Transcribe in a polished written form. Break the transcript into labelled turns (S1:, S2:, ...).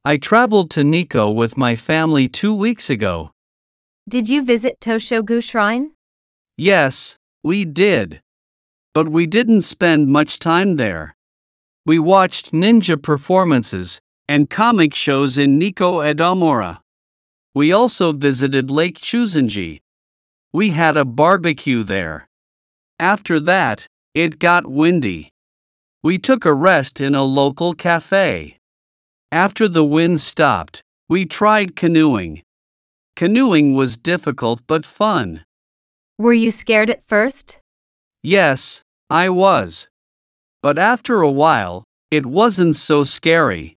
S1: I traveled to Nikko with my family 2 weeks ago.
S2: Did you visit Toshogu Shrine?
S1: Yes, we did. But we didn't spend much time there. We watched ninja performances and comic shows in Nikko Edomura. We also visited Lake Chuzenji. We had a barbecue there. After that, it got windy. We took a rest in a local cafe. After the wind stopped, we tried canoeing. Canoeing was difficult but fun.
S2: Were you scared at first?
S1: Yes, I was. But after a while, it wasn't so scary.